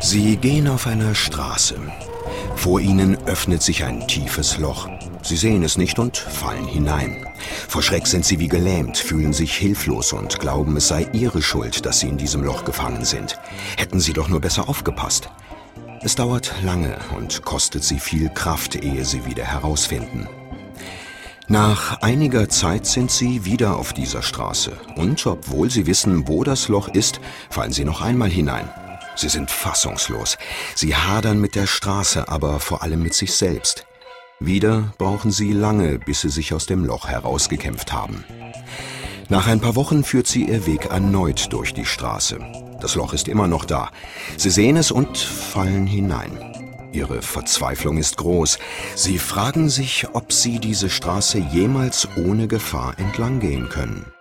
Sie gehen auf einer Straße. Vor ihnen öffnet sich ein tiefes Loch. Sie sehen es nicht und fallen hinein. Vor Schreck sind sie wie gelähmt, fühlen sich hilflos und glauben, es sei ihre Schuld, dass sie in diesem Loch gefangen sind. Hätten sie doch nur besser aufgepasst. Es dauert lange und kostet sie viel Kraft, ehe sie wieder herausfinden. Nach einiger Zeit sind sie wieder auf dieser Straße und obwohl sie wissen, wo das Loch ist, fallen sie noch einmal hinein. Sie sind fassungslos. Sie hadern mit der Straße, aber vor allem mit sich selbst. Wieder brauchen sie lange, bis sie sich aus dem Loch herausgekämpft haben. Nach ein paar Wochen führt sie ihr Weg erneut durch die Straße. Das Loch ist immer noch da. Sie sehen es und fallen hinein. Ihre Verzweiflung ist groß. Sie fragen sich, ob sie diese Straße jemals ohne Gefahr entlang gehen können.